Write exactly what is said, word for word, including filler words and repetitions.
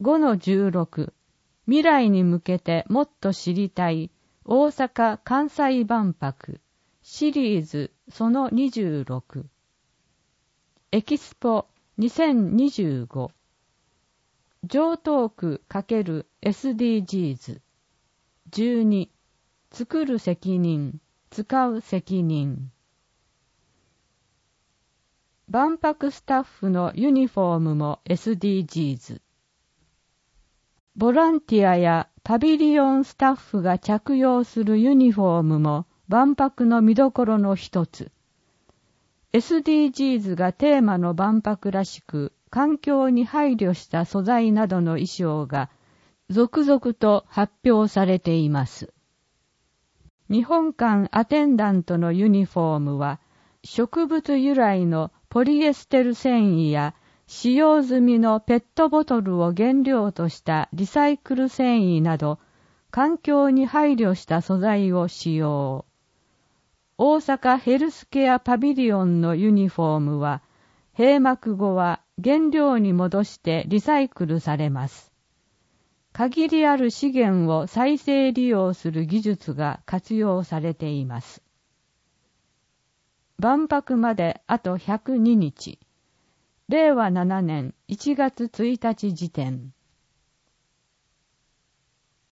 ごのじゅうろく 未来に向けてもっと知りたい大阪・関西万博シリーズそのにじゅうろくエキスポにせんにじゅうご常套句×エスディージーズ じゅうに作る責任使う責任万博スタッフのユニフォームも エスディージーズ ボランティアやパビリオンスタッフが着用するユニフォームも万博の見どころの一つ。エスディージーズ がテーマの万博らしく、環境に配慮した素材などの衣装が続々と発表されています。日本館アテンダントのユニフォームは、植物由来のポリエステル繊維や使用済みのペットボトルを原料としたリサイクル繊維など、環境に配慮した素材を使用。大阪ヘルスケアパビリオンのユニフォームは、閉幕後は原料に戻してリサイクルされます。限りある資源を再生利用する技術が活用されています。万博まであとひゃくににち。れいわななねんいちがつついたち時点。